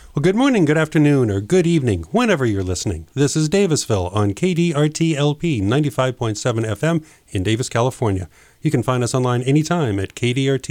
Well, good morning, good afternoon, or good evening, whenever you're listening. This is Davisville on KDRT-LP 95.7 FM in Davis, California. You can find us online anytime at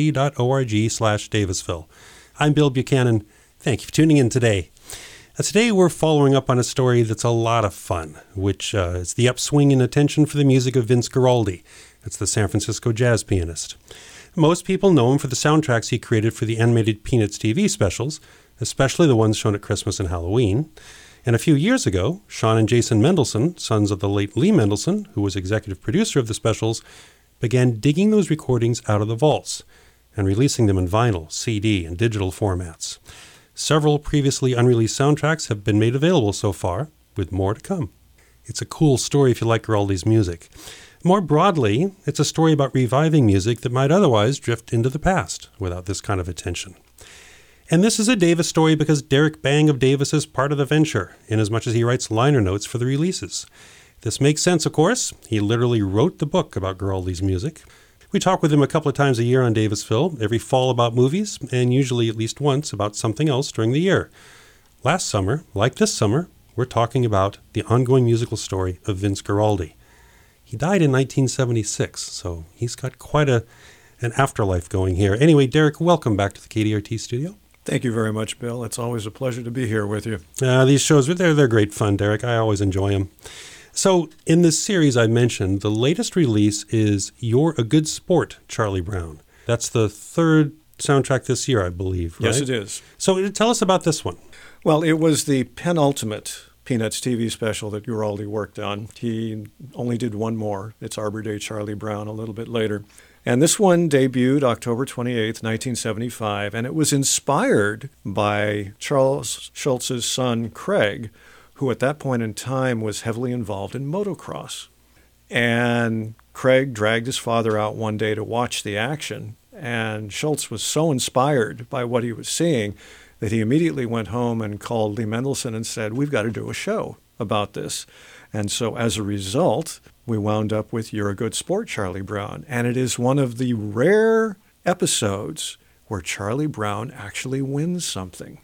kdrt.org/Davisville. I'm Bill Buchanan. Thank you for tuning in today. Today we're following up on a story that's a lot of fun, which is the upswing in attention for the music of Vince Guaraldi. It's the San Francisco jazz pianist. Most people know him for the soundtracks he created for the animated Peanuts TV specials, especially the ones shown at Christmas and Halloween. And a few years ago, Sean and Jason Mendelsohn, sons of the late Lee Mendelsohn, who was executive producer of the specials, began digging those recordings out of the vaults and releasing them in vinyl, CD, and digital formats. Several previously unreleased soundtracks have been made available so far, with more to come. It's a cool story if you like Guaraldi's music. More broadly, it's a story about reviving music that might otherwise drift into the past without this kind of attention. And this is a Davis story because Derek Bang of Davis is part of the venture, inasmuch as he writes liner notes for the releases. This makes sense, of course. He literally wrote the book about Guaraldi's music. We talk with him a couple of times a year on Davisville, every fall about movies, and usually at least once about something else during the year. Last summer, like this summer, we're talking about the ongoing musical story of Vince Guaraldi. He died in 1976, so he's got quite an afterlife going here. Anyway, Derek, welcome back to the KDRT studio. Thank you very much, Bill. It's always a pleasure to be here with you. These shows, they're great fun, Derek. I always enjoy them. So in this series I mentioned, the latest release is You're a Good Sport, Charlie Brown. That's the third soundtrack this year, I believe, right? Yes, it is. So tell us about this one. Well, it was the penultimate Peanuts TV special that Guaraldi worked on. He only did one more. It's Arbor Day Charlie Brown a little bit later. And this one debuted October 28th, 1975, and it was inspired by Charles Schulz's son, Craig, who at that point in time was heavily involved in motocross. And Craig dragged his father out one day to watch the action, and Schulz was so inspired by what he was seeing that he immediately went home and called Lee Mendelsohn and said, "We've got to do a show about this." And so as a result, we wound up with You're a Good Sport, Charlie Brown. And it is one of the rare episodes where Charlie Brown actually wins something.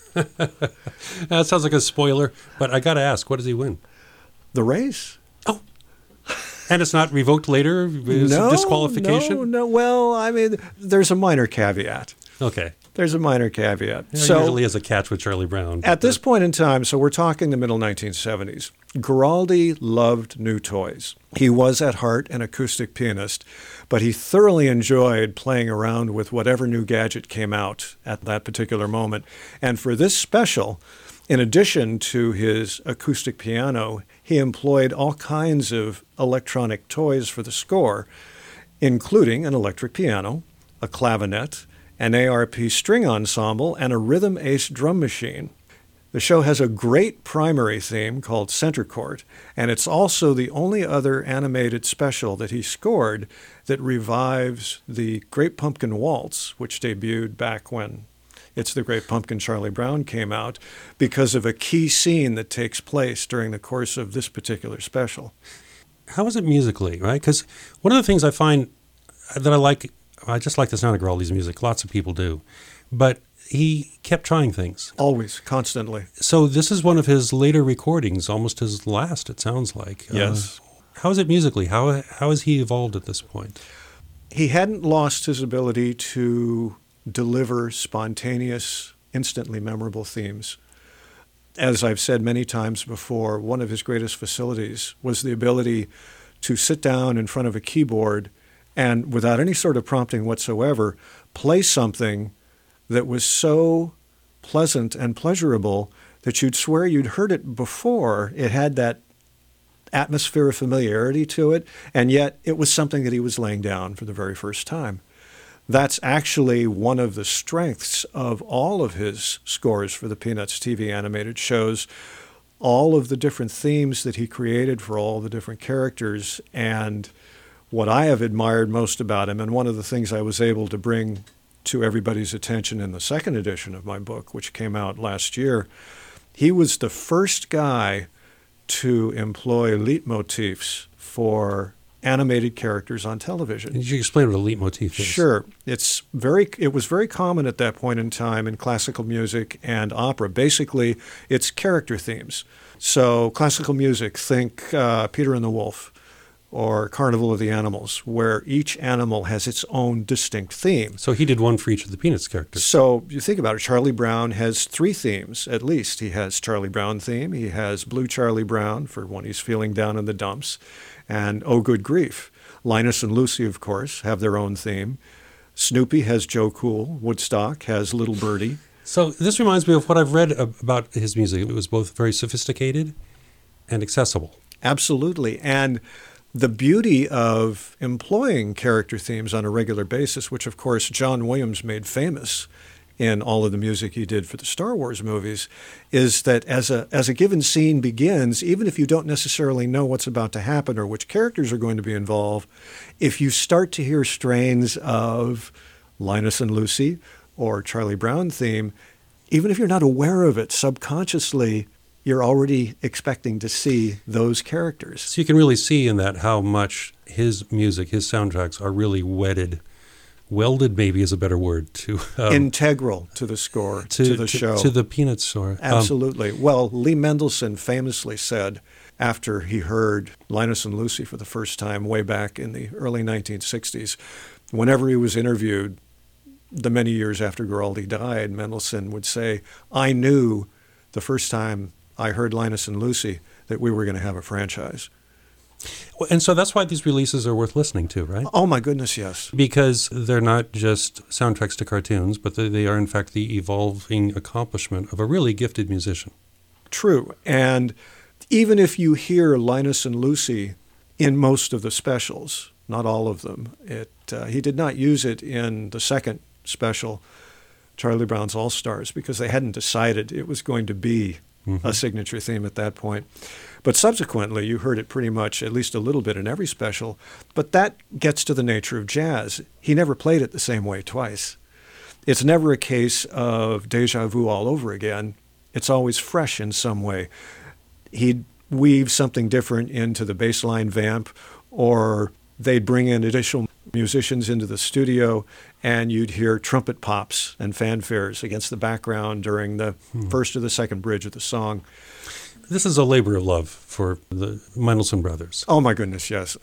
That sounds like a spoiler, but I got to ask, what does he win? The race. Oh. And it's not revoked later? No, disqualification? No. Well, I mean, there's a minor caveat. Okay. There's a minor caveat. There usually is a catch with Charlie Brown. At this point in time, so we're talking the middle 1970s, Guaraldi loved new toys. He was at heart an acoustic pianist, but he thoroughly enjoyed playing around with whatever new gadget came out at that particular moment. And for this special, in addition to his acoustic piano, he employed all kinds of electronic toys for the score, including an electric piano, a clavinet, an ARP string ensemble, and a Rhythm Ace drum machine. The show has a great primary theme called Center Court, and it's also the only other animated special that he scored that revives the Great Pumpkin Waltz, which debuted back when It's the Great Pumpkin Charlie Brown came out, because of a key scene that takes place during the course of this particular special. How is it musically, right? Because one of the things I find that I just like the sound of Guaraldi's music. Lots of people do. But he kept trying things. Always, constantly. So this is one of his later recordings, almost his last, it sounds like. Yes. How is it musically? How has he evolved at this point? He hadn't lost his ability to deliver spontaneous, instantly memorable themes. As I've said many times before, one of his greatest facilities was the ability to sit down in front of a keyboard and, without any sort of prompting whatsoever, play something that was so pleasant and pleasurable that you'd swear you'd heard it before. It had that atmosphere of familiarity to it, and yet it was something that he was laying down for the very first time. That's actually one of the strengths of all of his scores for the Peanuts TV animated shows, all of the different themes that he created for all the different characters. And what I have admired most about him, and one of the things I was able to bring to everybody's attention in the second edition of my book, which came out last year, he was the first guy to employ leitmotifs for animated characters on television. Did you explain what a leitmotif is? Sure. It was very common at that point in time in classical music and opera. Basically, it's character themes. So classical music, think Peter and the Wolf or Carnival of the Animals, where each animal has its own distinct theme. So he did one for each of the Peanuts characters. So you think about it, Charlie Brown has 3 themes, at least. He has Charlie Brown theme, he has Blue Charlie Brown for when he's feeling down in the dumps, and Oh Good Grief. Linus and Lucy, of course, have their own theme. Snoopy has Joe Cool. Woodstock has Little Birdie. So this reminds me of what I've read about his music. It was both very sophisticated and accessible. Absolutely. And the beauty of employing character themes on a regular basis, which of course John Williams made famous in all of the music he did for the Star Wars movies, is that as a given scene begins, even if you don't necessarily know what's about to happen or which characters are going to be involved, if you start to hear strains of Linus and Lucy or Charlie Brown theme, even if you're not aware of it, subconsciously you're already expecting to see those characters. So you can really see in that how much his music, his soundtracks are really welded maybe is a better word, to integral to the score, to the show. To the Peanuts score. Absolutely. Well, Lee Mendelson famously said after he heard Linus and Lucy for the first time way back in the early 1960s, whenever he was interviewed the many years after Guaraldi died, Mendelson would say, I knew the first time I heard Linus and Lucy that we were going to have a franchise. Well, and so that's why these releases are worth listening to, right? Oh, my goodness, yes. Because they're not just soundtracks to cartoons, but they are, in fact, the evolving accomplishment of a really gifted musician. True. And even if you hear Linus and Lucy in most of the specials, not all of them, he did not use it in the second special, Charlie Brown's All-Stars, because they hadn't decided it was going to be a signature theme at that point. But subsequently, you heard it pretty much, at least a little bit in every special. But that gets to the nature of jazz. He never played it the same way twice. It's never a case of deja vu all over again. It's always fresh in some way. He'd weave something different into the bass line vamp, or they'd bring in additional musicians into the studio, and you'd hear trumpet pops and fanfares against the background during the first or the second bridge of the song. This is a labor of love for the Mendelson brothers. Oh, my goodness, yes.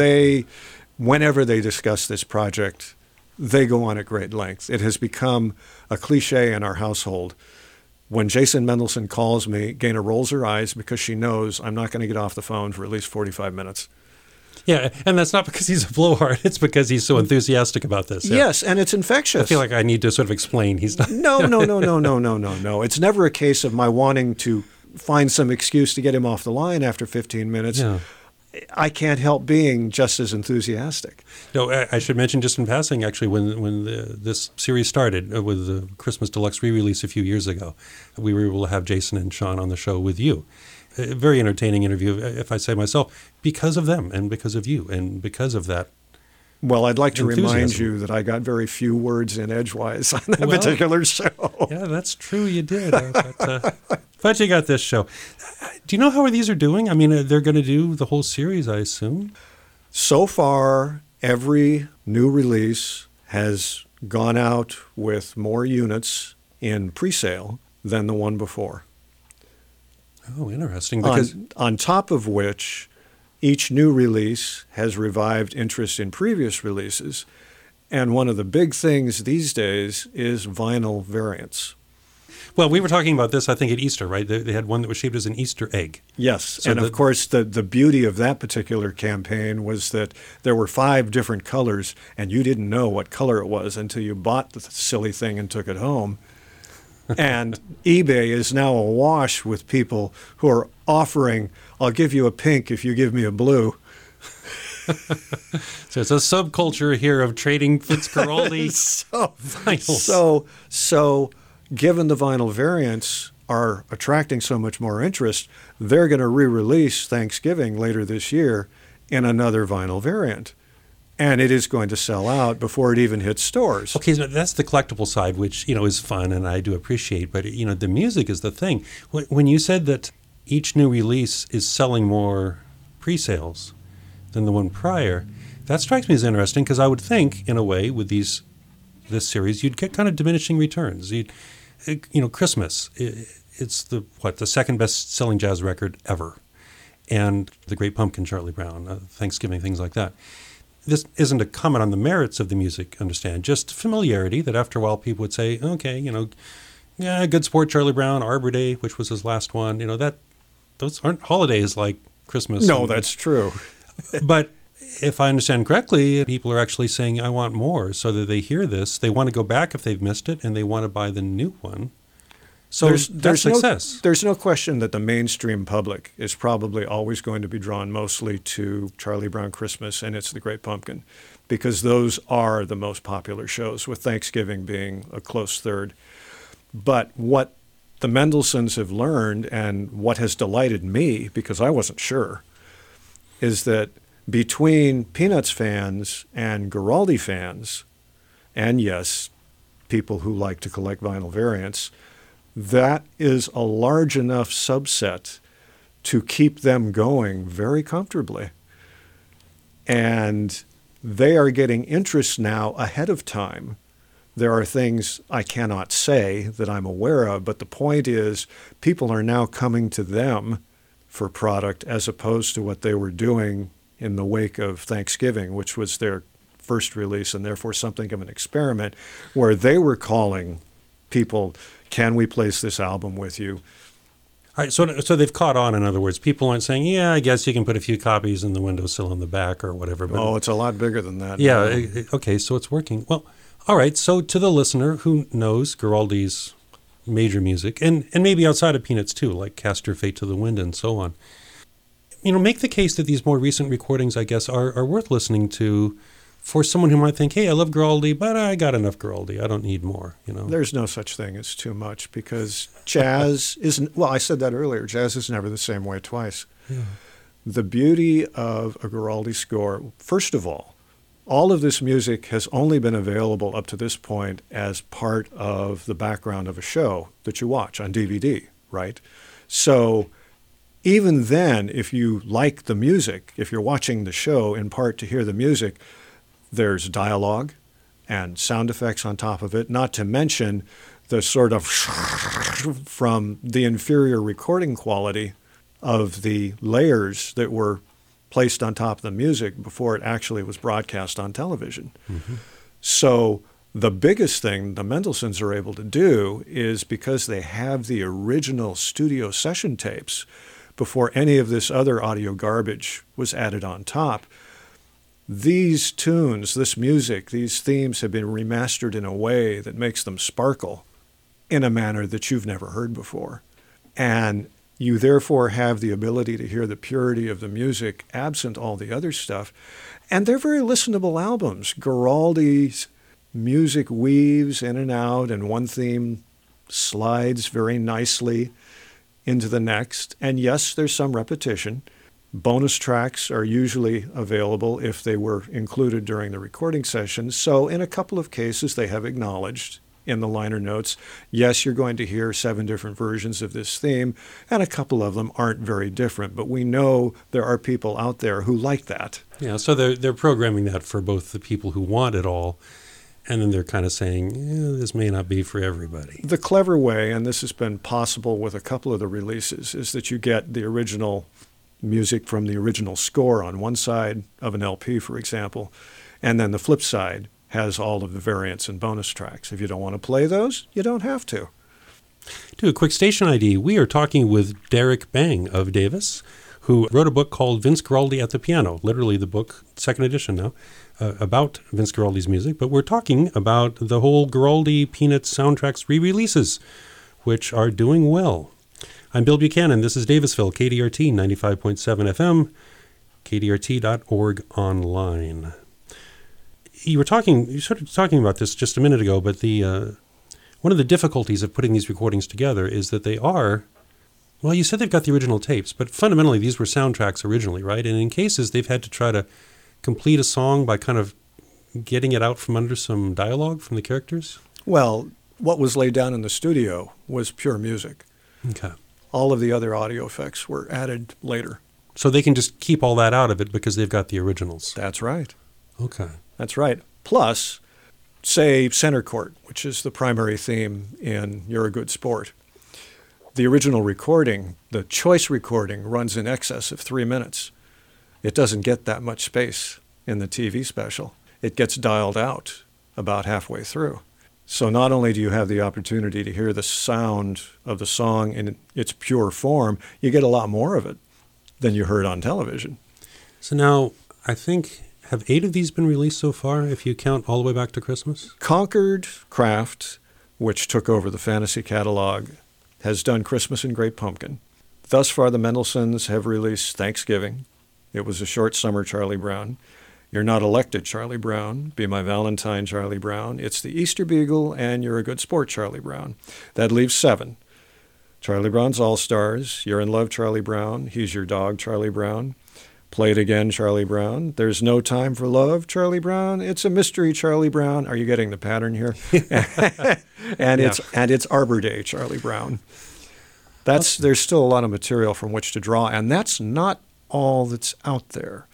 Whenever they discuss this project, they go on at great length. It has become a cliche in our household. When Jason Mendelson calls me, Gaina rolls her eyes because she knows I'm not going to get off the phone for at least 45 minutes. Yeah, and that's not because he's a blowhard. It's because he's so enthusiastic about this. Yeah. Yes, and it's infectious. I feel like I need to sort of explain. He's not. No. It's never a case of my wanting to find some excuse to get him off the line after 15 minutes. Yeah. I can't help being just as enthusiastic. No, I should mention just in passing, actually, when this series started with the Christmas Deluxe re-release a few years ago, we were able to have Jason and Sean on the show with you. A very entertaining interview, if I say myself, because of them and because of you and because of that. Well, I'd like to remind you that I got very few words in edgewise on that particular show. Yeah, that's true. You did. But you got this show. Do you know how these are doing? I mean, they're going to do the whole series, I assume? So far, every new release has gone out with more units in pre-sale than the one before. Oh, interesting. Because on top of which, each new release has revived interest in previous releases. And one of the big things these days is vinyl variants. Well, we were talking about this, I think, at Easter, right? They had one that was shaped as an Easter egg. Yes. So and, of course, the beauty of that particular campaign was that there were 5 different colors, and you didn't know what color it was until you bought the silly thing and took it home. And eBay is now awash with people who are offering, I'll give you a pink if you give me a blue. So it's a subculture here of trading Fitzcarraldi vinyls. So given the vinyl variants are attracting so much more interest, they're going to re-release Thanksgiving later this year in another vinyl variant. And it is going to sell out before it even hits stores. Okay, so that's the collectible side, which, is fun and I do appreciate. But, the music is the thing. When you said that each new release is selling more pre-sales, than the one prior. That strikes me as interesting because I would think, in a way, with this series, you'd get kind of diminishing returns. Christmas, it's the second best-selling jazz record ever, and The Great Pumpkin, Charlie Brown, Thanksgiving, things like that. This isn't a comment on the merits of the music, understand, just familiarity that after a while people would say, okay, yeah, good sport, Charlie Brown, Arbor Day, which was his last one, those aren't holidays like Christmas. No, that's true. But if I understand correctly, people are actually saying, I want more, so that they hear this. They want to go back if they've missed it, and they want to buy the new one. So that's success. There's no question that the mainstream public is probably always going to be drawn mostly to Charlie Brown Christmas and It's the Great Pumpkin, because those are the most popular shows, with Thanksgiving being a close third. But what the Mendelssohns have learned, and what has delighted me, because I wasn't sure, is that between Peanuts fans and Guaraldi fans, and yes, people who like to collect vinyl variants, that is a large enough subset to keep them going very comfortably. And they are getting interest now ahead of time. There are things I cannot say that I'm aware of, but the point is people are now coming to them for product as opposed to what they were doing in the wake of Thanksgiving, which was their first release and therefore something of an experiment, where they were calling people, can we place this album with you? All right, so they've caught on, in other words. People aren't saying, yeah, I guess you can put a few copies in the windowsill on the back or whatever. But it's a lot bigger than that. Yeah, okay, so it's working. Well, all right, so to the listener who knows Guaraldi's major music, and maybe outside of Peanuts too, like Cast Your Fate to the Wind and so on, make the case that these more recent recordings, I guess, are worth listening to for someone who might think, hey, I love Guaraldi, but I got enough Guaraldi. I don't need more, There's no such thing as too much, because jazz isn't, I said that earlier, jazz is never the same way twice. Yeah. The beauty of a Guaraldi score, first of all of this music has only been available up to this point as part of the background of a show that you watch on DVD, right? So even then, if you like the music, if you're watching the show in part to hear the music, there's dialogue and sound effects on top of it, not to mention the sort of from the inferior recording quality of the layers that were placed on top of the music before it actually was broadcast on television. Mm-hmm. So the biggest thing the Mendelssohns are able to do is, because they have the original studio session tapes before any of this other audio garbage was added on top, these tunes, this music, these themes have been remastered in a way that makes them sparkle in a manner that you've never heard before. And you therefore have the ability to hear the purity of the music absent all the other stuff. And they're very listenable albums. Guaraldi's music weaves in and out, and one theme slides very nicely into the next. And yes, there's some repetition. Bonus tracks are usually available if they were included during the recording sessions. So in a couple of cases, they have acknowledged in the liner notes, yes, you're going to hear 7 different versions of this theme, and a couple of them aren't very different. But we know there are people out there who like that. Yeah, so they're programming that for both the people who want it all, and then they're kind of saying, this may not be for everybody. The clever way, and this has been possible with a couple of the releases, is that you get the original music from the original score on one side of an LP, for example, and then the flip side has all of the variants and bonus tracks. If you don't want to play those, you don't have to. Do a quick station ID. We are talking with Derek Bang of Davis, who wrote a book called Vince Guaraldi at the Piano, literally the book, second edition now, about Vince Guaraldi's music. But we're talking about the whole Guaraldi Peanuts soundtracks re-releases, which are doing well. I'm Bill Buchanan. This is Davisville, KDRT 95.7 FM, kdrt.org online. You were sort of talking about this just a minute ago, but one of the difficulties of putting these recordings together is that they are, well, you said they've got the original tapes, but fundamentally these were soundtracks originally, right? And in cases they've had to try to complete a song by kind of getting it out from under some dialogue from the characters? Well, what was laid down in the studio was pure music. Okay. All of the other audio effects were added later. So they can just keep all that out of it because they've got the originals. That's right. Okay. That's right. Plus, say Center Court, which is the primary theme in You're a Good Sport. The original recording, the choice recording, runs in excess of 3 minutes. It doesn't get that much space in the TV special. It gets dialed out about halfway through. So not only do you have the opportunity to hear the sound of the song in its pure form, you get a lot more of it than you heard on television. So now, I think, have 8 of these been released so far, if you count all the way back to Christmas? Concord Craft, which took over the Fantasy catalog, has done Christmas and Great Pumpkin. Thus far, the Mendelssohns have released Thanksgiving. It was a short summer, Charlie Brown. You're Not Elected, Charlie Brown. Be My Valentine, Charlie Brown. It's the Easter Beagle, and You're a Good Sport, Charlie Brown. That leaves 7. Charlie Brown's All-Stars, You're in Love, Charlie Brown. He's Your Dog, Charlie Brown. Play It Again, Charlie Brown. There's No Time for Love, Charlie Brown. It's a Mystery, Charlie Brown. Are you getting the pattern here? and it's Arbor Day, Charlie Brown. There's still a lot of material from which to draw, and that's not all that's out there.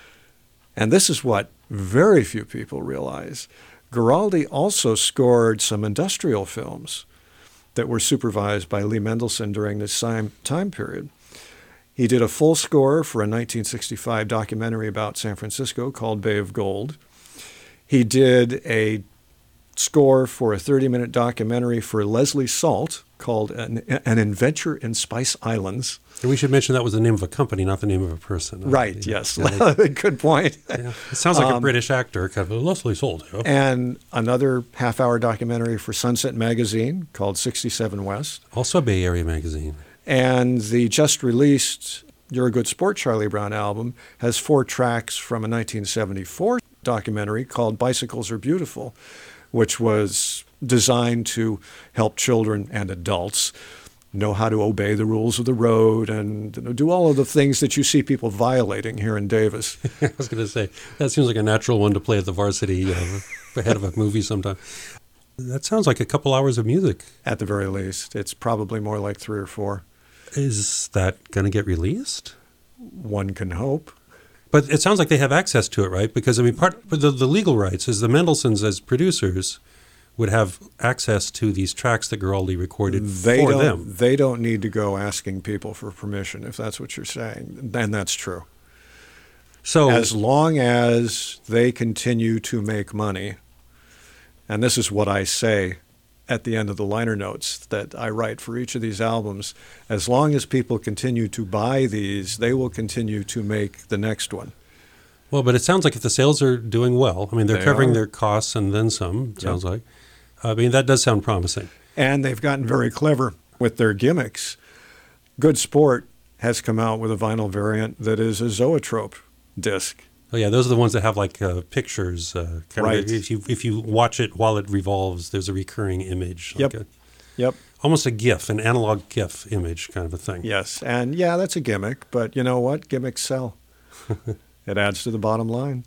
And this is what very few people realize. Guaraldi also scored some industrial films that were supervised by Lee Mendelsohn during this time period. He did a full score for a 1965 documentary about San Francisco called Bay of Gold. He did a score for a 30-minute documentary for Leslie Salt called An Adventure in Spice Islands. And we should mention that was the name of a company, not the name of a person. Right, yes. Good point. Yeah. It sounds like a British actor, kind of Leslie Salt. Yeah. And another half-hour documentary for Sunset Magazine called 67 West. Also a Bay Area magazine. And the just-released You're a Good Sport, Charlie Brown album has 4 tracks from a 1974 documentary called Bicycles Are Beautiful, which was designed to help children and adults know how to obey the rules of the road and do all of the things that you see people violating here in Davis. I was going to say, that seems like a natural one to play at the Varsity ahead of a movie sometime. That sounds like a couple hours of music. At the very least. It's probably more like 3 or 4. Is that going to get released? One can hope. But it sounds like they have access to it, right? Because, I mean, part of the legal rights is the Mendelssohns as producers would have access to these tracks that Guaraldi recorded for them. They don't need to go asking people for permission, if that's what you're saying. And that's true. So as long as they continue to make money, and this is what I say at the end of the liner notes that I write for each of these albums, as long as people continue to buy these, they will continue to make the next one. Well, but it sounds like if the sales are doing well, I mean, they're covering their costs and then some, it sounds like. I mean, that does sound promising. And they've gotten very clever with their gimmicks. Good Sport has come out with a vinyl variant that is a zoetrope disc. Oh, yeah, those are the ones that have, like, pictures. Right. If you watch it while it revolves, there's a recurring image. Yep. Almost a GIF, an analog GIF image kind of a thing. Yes, and yeah, that's a gimmick, but you know what? Gimmicks sell. It adds to the bottom line.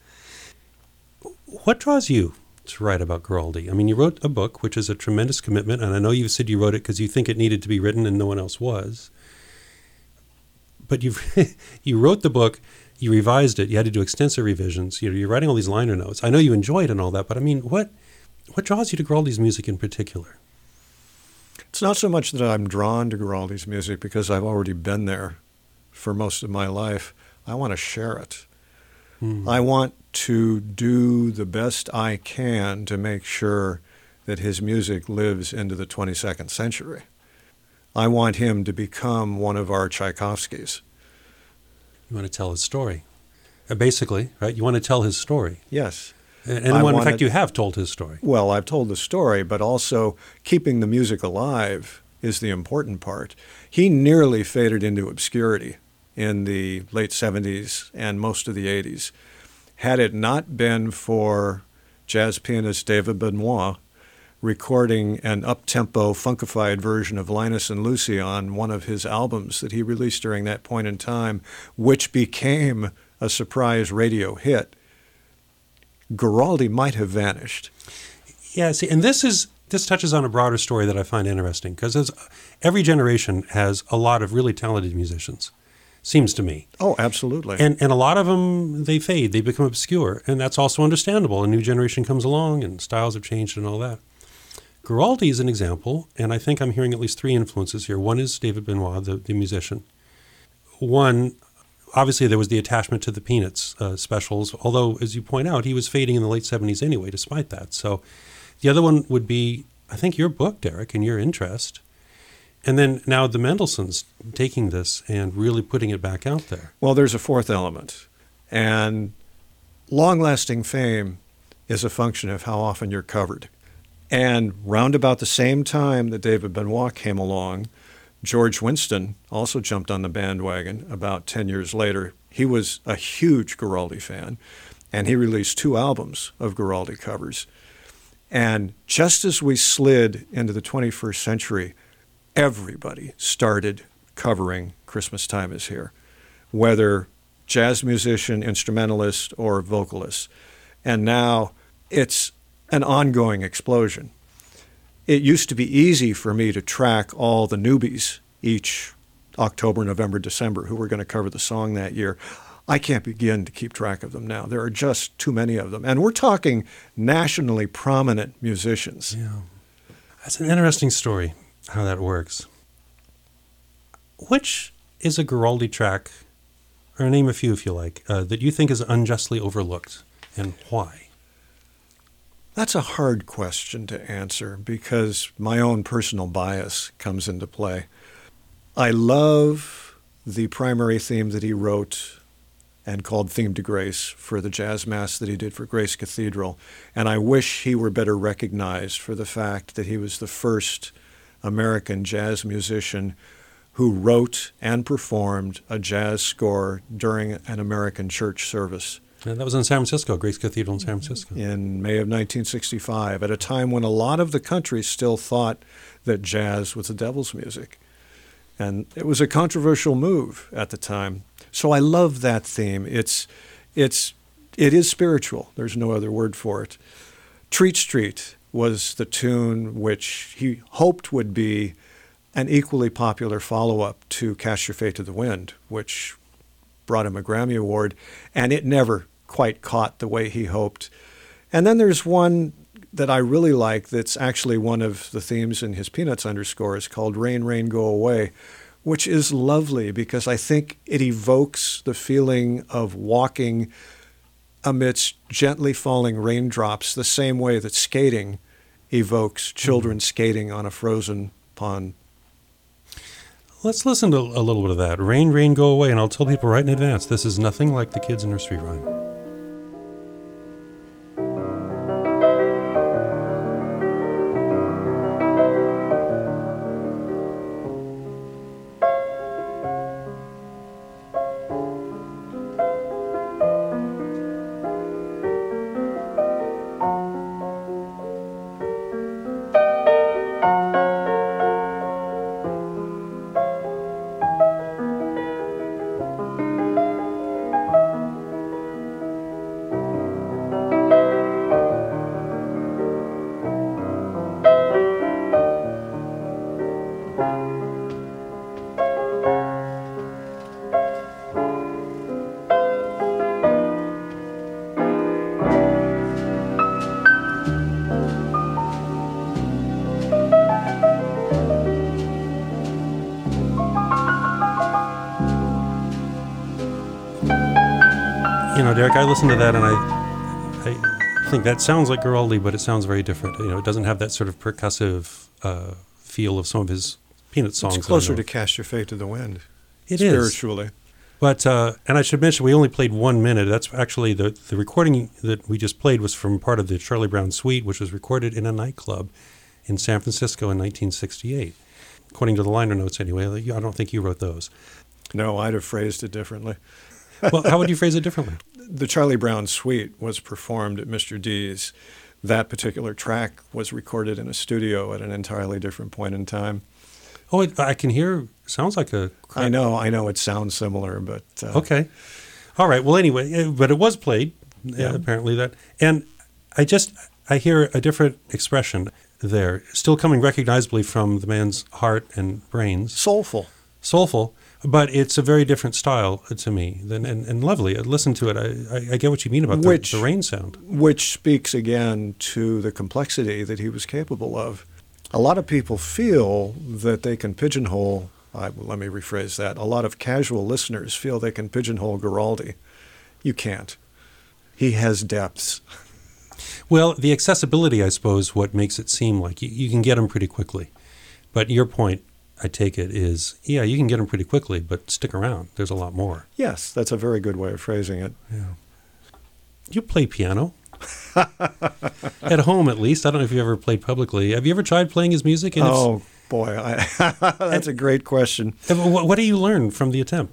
What draws you to write about Guaraldi? I mean, you wrote a book, which is a tremendous commitment, and I know you said you wrote it because you think it needed to be written and no one else was. But you wrote the book, you revised it, you had to do extensive revisions, you're writing all these liner notes. I know you enjoy it and all that, but I mean, what draws you to Guaraldi's music in particular? It's not so much that I'm drawn to Guaraldi's music because I've already been there for most of my life. I want to share it. I want to do the best I can to make sure that his music lives into the 22nd century. I want him to become one of our Tchaikovskys. You want to tell his story. Basically, right? You want to tell his story. Yes. And in fact, you have told his story. Well, I've told the story, but also keeping the music alive is the important part. He nearly faded into obscurity in the late 70s and most of the 80s. Had it not been for jazz pianist David Benoit recording an up-tempo, funkified version of Linus and Lucy on one of his albums that he released during that point in time, which became a surprise radio hit, Guaraldi might have vanished. Yeah, see, and this touches on a broader story that I find interesting, because every generation has a lot of really talented musicians. seems to me. Oh, absolutely. And a lot of them, they fade, they become obscure, and that's also understandable. A new generation comes along, and styles have changed and all that. Guaraldi is an example, and I think I'm hearing at least three influences here. One is David Benoit, the musician. One, obviously there was the attachment to the Peanuts specials, although, as you point out, he was fading in the late 70s anyway, despite that. So the other one would be, I think, your book, Derek, and your interest. And then now the Mendelssohns taking this and really putting it back out there. Well, there's a fourth element. And long-lasting fame is a function of how often you're covered. And round about the same time that David Benoit came along, George Winston also jumped on the bandwagon about 10 years later. He was a huge Guaraldi fan, and he released 2 albums of Guaraldi covers. And just as we slid into the 21st century, everybody started covering Christmas Time Is Here, whether jazz musician, instrumentalist, or vocalist. And now it's an ongoing explosion. It used to be easy for me to track all the newbies each October, November, December who were going to cover the song that year. I can't begin to keep track of them now. There are just too many of them. And we're talking nationally prominent musicians. Yeah. That's an interesting story, how that works. Which is a Guaraldi track, or name a few if you like, that you think is unjustly overlooked, and why? That's a hard question to answer because my own personal bias comes into play. I love the primary theme that he wrote and called Theme to Grace for the jazz mass that he did for Grace Cathedral, and I wish he were better recognized for the fact that he was the first American jazz musician who wrote and performed a jazz score during an American church service. And that was in San Francisco, Grace Cathedral in San Francisco. In May of 1965, at a time when a lot of the country still thought that jazz was the devil's music. And it was a controversial move at the time. So I love that theme. It is spiritual. There's no other word for it. Treat Street was the tune which he hoped would be an equally popular follow-up to Cast Your Fate to the Wind, which brought him a Grammy Award, and it never quite caught the way he hoped. And then there's one that I really like that's actually one of the themes in his Peanuts underscores called Rain, Rain, Go Away, which is lovely because I think it evokes the feeling of walking amidst gently falling raindrops the same way that skating evokes children skating on a frozen pond. Let's listen to a little bit of that. Rain, Rain, Go Away, and I'll tell people right in advance, this is nothing like the Kids' Nursery Rhyme. You know, Derek, I listened to that and I think that sounds like Guaraldi, but it sounds very different. You know, it doesn't have that sort of percussive feel of some of his Peanut songs. It's closer to Cast Your Fate to the Wind. It is. Spiritually. But, and I should mention, we only played 1 minute. That's actually, the recording that we just played was from part of the Charlie Brown Suite, which was recorded in a nightclub in San Francisco in 1968. According to the liner notes anyway, I don't think you wrote those. No, I'd have phrased it differently. Well, how would you phrase it differently? The Charlie Brown Suite was performed at Mr. D's. That particular track was recorded in a studio at an entirely different point in time. Oh, I can hear, sounds like a... I know it sounds similar, but... Okay. All right. Well, anyway, but it was played, apparently that. And I hear a different expression there, still coming recognizably from the man's heart and brains. Soulful. Soulful, But it's a very different style to me, and lovely. Listen to it. I get what you mean about the rain sound. Which speaks again to the complexity that he was capable of. A lot of people feel that they can pigeonhole, let me rephrase that, a lot of casual listeners feel they can pigeonhole Guaraldi. You can't. He has depths. Well, the accessibility, I suppose, what makes it seem like you can get him pretty quickly. But your point, I take it, is, yeah, you can get them pretty quickly, but stick around. There's a lot more. Yes, that's a very good way of phrasing it. Yeah. You play piano. At home, at least. I don't know if you ever played publicly. Have you ever tried playing his music? And oh, boy. That's a great question. What do you learn from the attempt?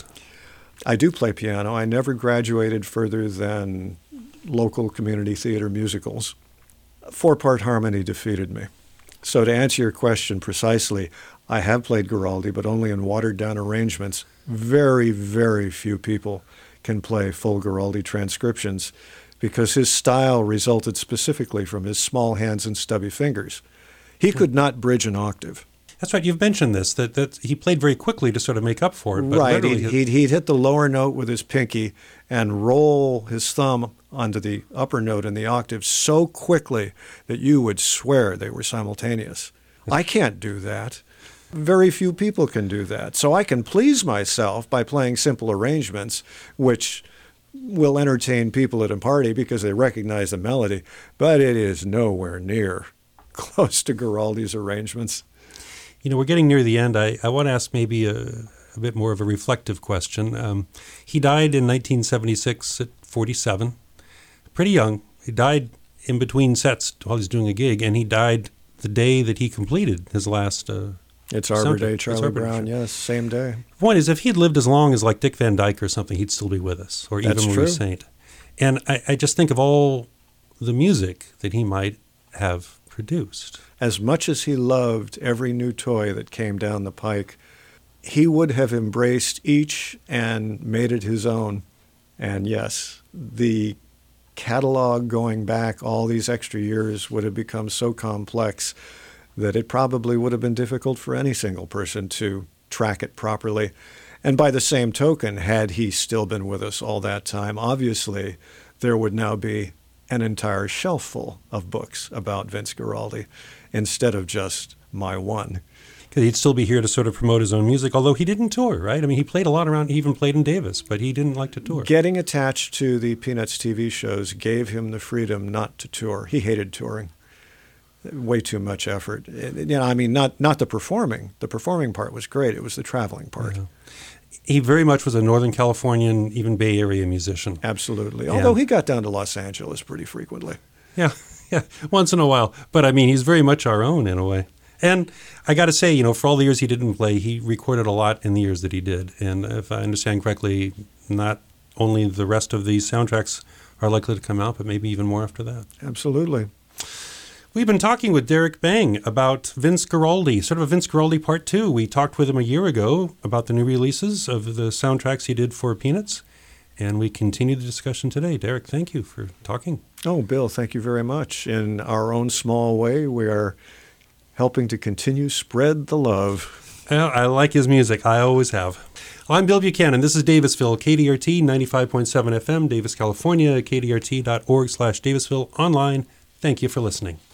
I do play piano. I never graduated further than local community theater musicals. Four-part harmony defeated me. So to answer your question precisely, I have played Guaraldi, but only in watered-down arrangements. Very, very few people can play full Guaraldi transcriptions because his style resulted specifically from his small hands and stubby fingers. He could not bridge an octave. That's right. You've mentioned this, that he played very quickly to sort of make up for it. But right. He'd hit the lower note with his pinky and roll his thumb onto the upper note in the octave so quickly that you would swear they were simultaneous. I can't do that. Very few people can do that. So I can please myself by playing simple arrangements, which will entertain people at a party because they recognize the melody, but it is nowhere near close to Guaraldi's arrangements. You know, we're getting near the end. I want to ask maybe a bit more of a reflective question. He died in 1976 at 47, pretty young. He died in between sets while he was doing a gig, and he died the day that he completed his last It's Arbor Day, Charlie Brown, yes, same day. Point is, if he'd lived as long as like Dick Van Dyke or something, he'd still be with us, or even Maurice Saint. And I just think of all the music that he might have produced. As much as he loved every new toy that came down the pike, he would have embraced each and made it his own. And yes, the catalog going back all these extra years would have become so complex that it probably would have been difficult for any single person to track it properly. And by the same token, had he still been with us all that time, obviously there would now be an entire shelf full of books about Vince Guaraldi instead of just my one. Because he'd still be here to sort of promote his own music, although he didn't tour, right? I mean, he played a lot around, he even played in Davis, but he didn't like to tour. Getting attached to the Peanuts TV shows gave him the freedom not to tour. He hated touring. Way too much effort. You know, I mean, not the performing. The performing part was great. It was the traveling part. Yeah. He very much was a Northern Californian, even Bay Area musician. Absolutely. Although he got down to Los Angeles pretty frequently. Yeah, once in a while. But I mean, he's very much our own in a way. And I got to say, you know, for all the years he didn't play, he recorded a lot in the years that he did. And if I understand correctly, not only the rest of these soundtracks are likely to come out, but maybe even more after that. Absolutely. We've been talking with Derek Bang about Vince Guaraldi, sort of a Vince Guaraldi Part 2. We talked with him a year ago about the new releases of the soundtracks he did for Peanuts, and we continue the discussion today. Derek, thank you for talking. Oh, Bill, thank you very much. In our own small way, we are helping to continue spread the love. Well, I like his music. I always have. I'm Bill Buchanan. This is Davisville, KDRT 95.7 FM, Davis, California, kdrt.org/Davisville, online. Thank you for listening.